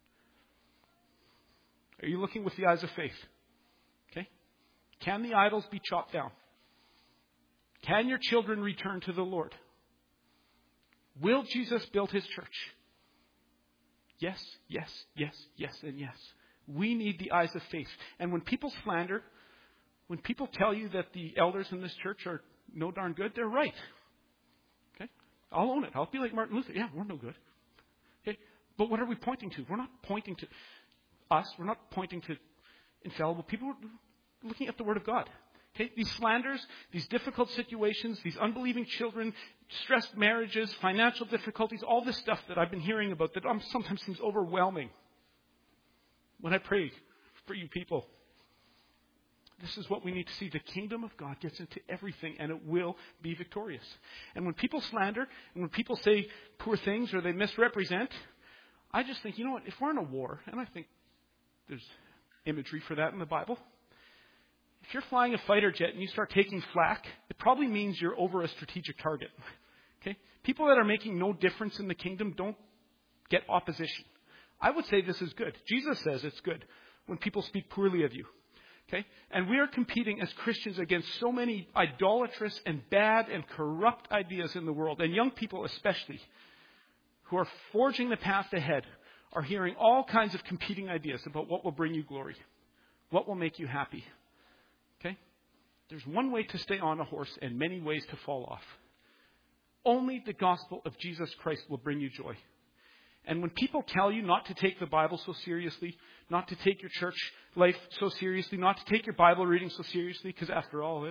Are you looking with the eyes of faith? Okay? Can the idols be chopped down? Can your children return to the Lord? Will Jesus build his church? Yes, yes, yes, yes, and yes. We need the eyes of faith. And when people slander, when people tell you that the elders in this church are no darn good, they're right. Okay? I'll own it. I'll be like Martin Luther. Yeah, we're no good. Okay? But what are we pointing to? We're not pointing to us. We're not pointing to infallible people. We're looking at the Word of God. Okay, these slanders, these difficult situations, these unbelieving children, stressed marriages, financial difficulties, all this stuff that I've been hearing about that sometimes seems overwhelming. When I pray for you people, this is what we need to see. The kingdom of God gets into everything and it will be victorious. And when people slander and when people say poor things or they misrepresent, I just think, you know what, if we're in a war, and I think there's imagery for that in the Bible. If you're flying a fighter jet and you start taking flak, it probably means you're over a strategic target. Okay? People that are making no difference in the kingdom don't get opposition. I would say this is good. Jesus says it's good when people speak poorly of you. Okay? And we are competing as Christians against so many idolatrous and bad and corrupt ideas in the world, and young people especially, who are forging the path ahead, are hearing all kinds of competing ideas about what will bring you glory, what will make you happy. Okay? There's one way to stay on a horse and many ways to fall off. Only the gospel of Jesus Christ will bring you joy. And when people tell you not to take the Bible so seriously, not to take your church life so seriously, not to take your Bible reading so seriously, because after all,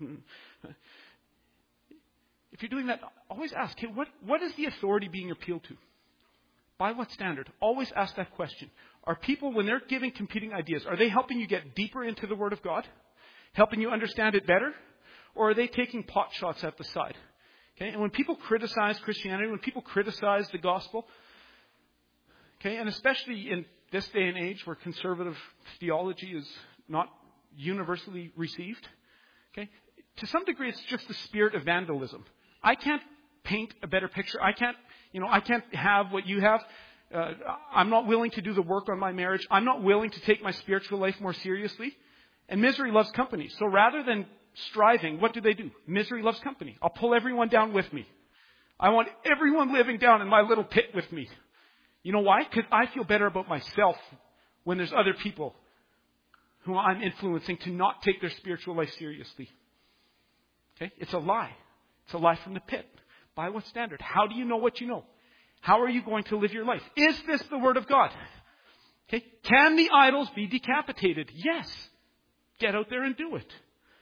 if you're doing that, always ask, hey, what, what is the authority being appealed to? By what standard? Always ask that question. Are people, when they're giving competing ideas, are they helping you get deeper into the Word of God? Helping you understand it better? Or are they taking pot shots at the side? Okay, and when people criticize Christianity, when people criticize the gospel, okay, and especially in this day and age where conservative theology is not universally received, okay, to some degree, it's just the spirit of vandalism. I can't paint a better picture. I can't, you know, I can't have what you have. Uh, I'm not willing to do the work on my marriage. I'm not willing to take my spiritual life more seriously. And misery loves company. So rather than striving, what do they do? Misery loves company. I'll pull everyone down with me. I want everyone living down in my little pit with me. You know why? Because I feel better about myself when there's other people who I'm influencing to not take their spiritual life seriously. Okay? It's a lie. It's a lie from the pit. By what standard? How do you know what you know? How are you going to live your life? Is this the Word of God? Okay? Can the idols be decapitated? Yes. Get out there and do it.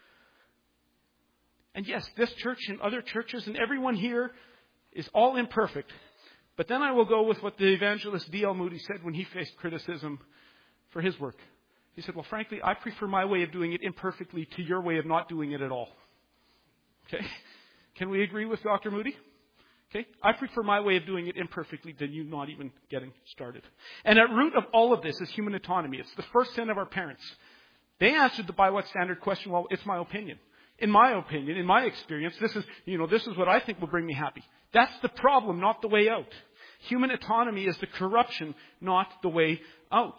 And yes, this church and other churches and everyone here is all imperfect. But then I will go with what the evangelist D L Moody said when he faced criticism for his work. He said, well, frankly, I prefer my way of doing it imperfectly to your way of not doing it at all. Okay? Can we agree with Doctor Moody? Okay? I prefer my way of doing it imperfectly than you not even getting started. And at root of all of this is human autonomy. It's the first sin of our parents. They answered the by what standard question, well, it's my opinion. In my opinion, in my experience, this is, you know, this is what I think will bring me happy. That's the problem, not the way out. Human autonomy is the corruption, not the way out.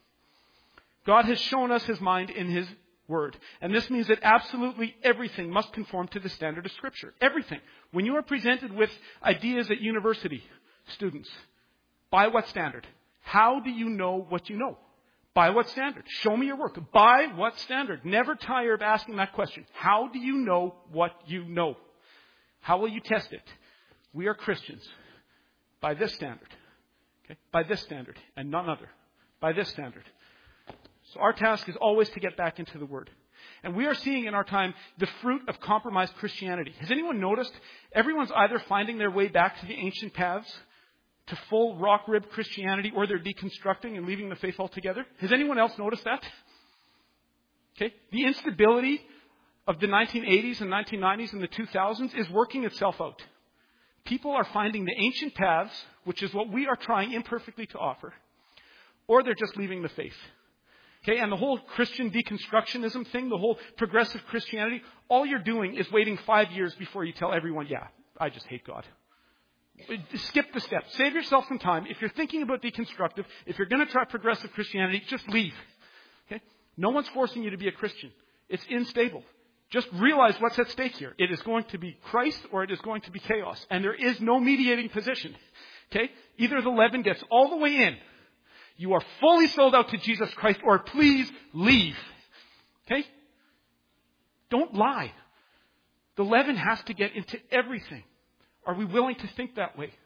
God has shown us His mind in His Word. And this means that absolutely everything must conform to the standard of Scripture. Everything. When you are presented with ideas at university, students, by what standard? How do you know what you know? By what standard? Show me your work. By what standard? Never tire of asking that question. How do you know what you know? How will you test it? We are Christians. By this standard. Okay? By this standard and none other. By this standard. So our task is always to get back into the Word. And we are seeing in our time the fruit of compromised Christianity. Has anyone noticed? Everyone's either finding their way back to the ancient paths, to full rock-ribbed Christianity, or they're deconstructing and leaving the faith altogether. Has anyone else noticed that? Okay. The instability of the nineteen eighties and nineteen nineties and the two thousands is working itself out. People are finding the ancient paths, which is what we are trying imperfectly to offer, or they're just leaving the faith. Okay, and the whole Christian deconstructionism thing, the whole progressive Christianity, all you're doing is waiting five years before you tell everyone, yeah, I just hate God. Skip the steps. Save yourself some time. If you're thinking about deconstructive, if you're going to try progressive Christianity, just leave. Okay? No one's forcing you to be a Christian. It's unstable. Just realize what's at stake here. It is going to be Christ or it is going to be chaos. And there is no mediating position. Okay? Either the leaven gets all the way in. You are fully sold out to Jesus Christ, or please leave. Okay? Don't lie. The leaven has to get into everything. Are we willing to think that way?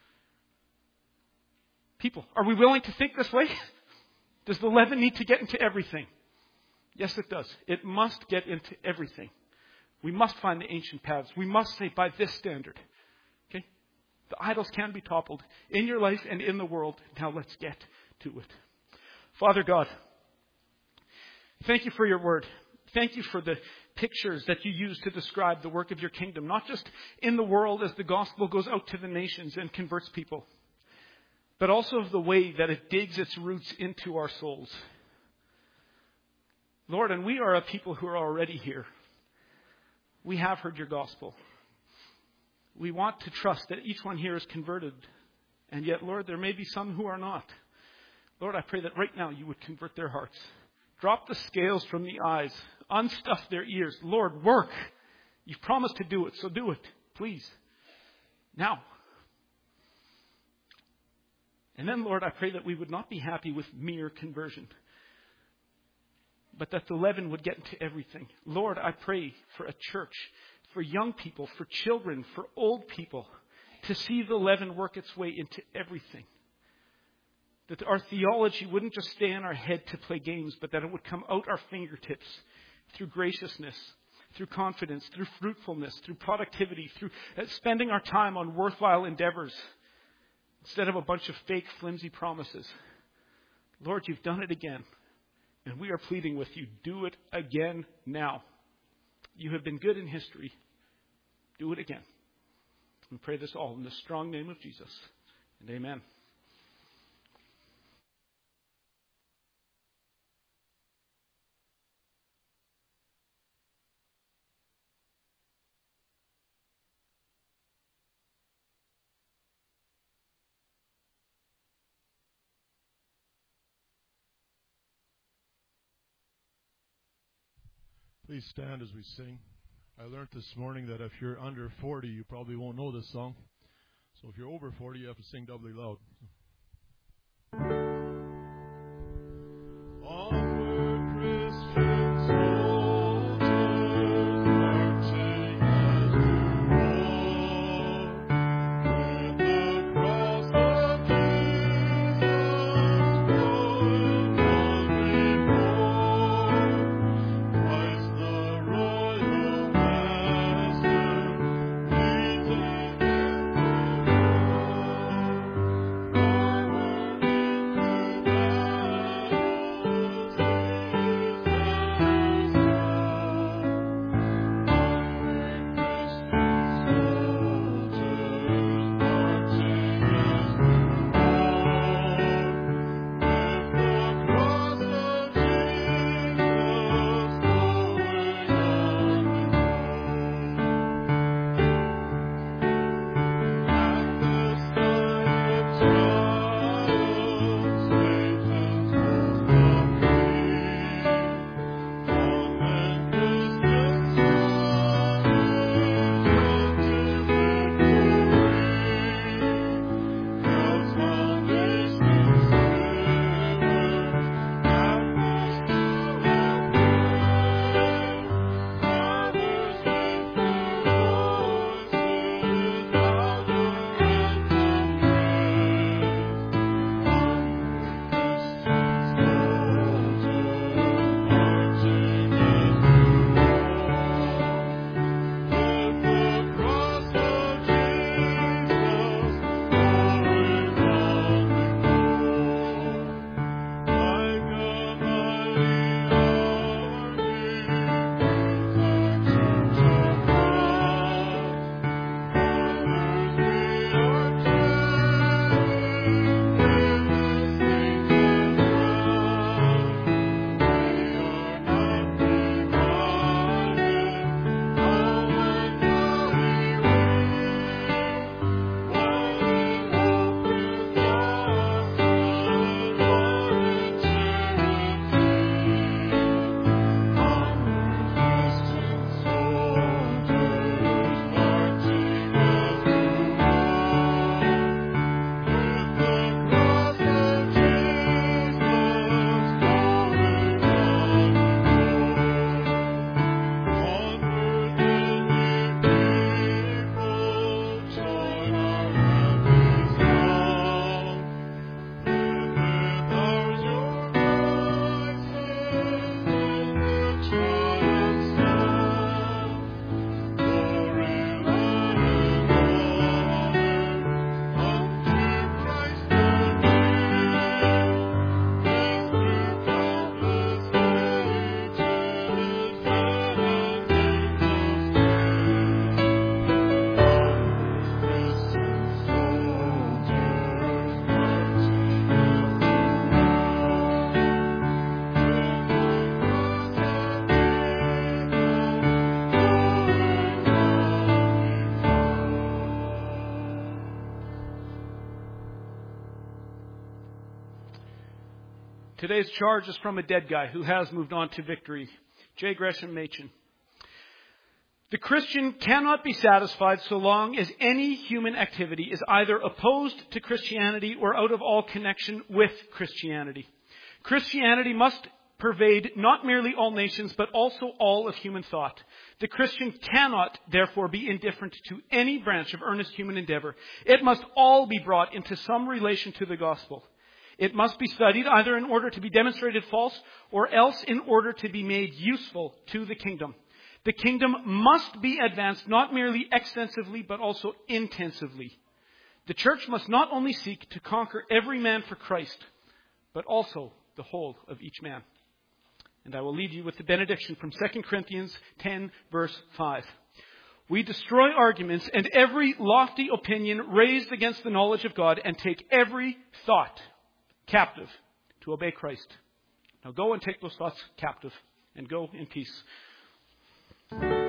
People, are we willing to think this way? Does the leaven need to get into everything? Yes, it does. It must get into everything. We must find the ancient paths. We must say, by this standard. Okay? The idols can be toppled in your life and in the world. Now let's get to it. Father God, thank you for your word. Thank you for the pictures that you use to describe the work of your kingdom, not just in the world as the gospel goes out to the nations and converts people, but also of the way that it digs its roots into our souls. Lord, and we are a people who are already here. We have heard your gospel. We want to trust that each one here is converted. And yet, Lord, there may be some who are not. Lord, I pray that right now you would convert their hearts. Drop the scales from the eyes. Unstuff their ears. Lord, work. You've promised to do it, so do it, please. Now. And then, Lord, I pray that we would not be happy with mere conversion, but that the leaven would get into everything. Lord, I pray for a church, for young people, for children, for old people, to see the leaven work its way into everything. That our theology wouldn't just stay in our head to play games, but that it would come out our fingertips through graciousness, through confidence, through fruitfulness, through productivity, through spending our time on worthwhile endeavors instead of a bunch of fake, flimsy promises. Lord, you've done it again, and we are pleading with you. Do it again now. You have been good in history. Do it again. We pray this all in the strong name of Jesus. And amen. Please stand as we sing. I learned this morning that if you're under forty, you probably won't know this song. So if you're over forty, you have to sing doubly loud. Onward, Christian soldiers, marching as we war, with the cross of Jesus flowing on before. Christ the royal master, leads and Today's charge is from a dead guy who has moved on to victory. J. Gresham Machen. The Christian cannot be satisfied so long as any human activity is either opposed to Christianity or out of all connection with Christianity. Christianity must pervade not merely all nations, but also all of human thought. The Christian cannot, therefore, be indifferent to any branch of earnest human endeavor. It must all be brought into some relation to the gospel. It must be studied either in order to be demonstrated false or else in order to be made useful to the kingdom. The kingdom must be advanced not merely extensively but also intensively. The church must not only seek to conquer every man for Christ, but also the whole of each man. And I will leave you with the benediction from Second Corinthians ten, verse five. We destroy arguments and every lofty opinion raised against the knowledge of God and take every thought captive to obey Christ. Now go and take those thoughts captive and go in peace.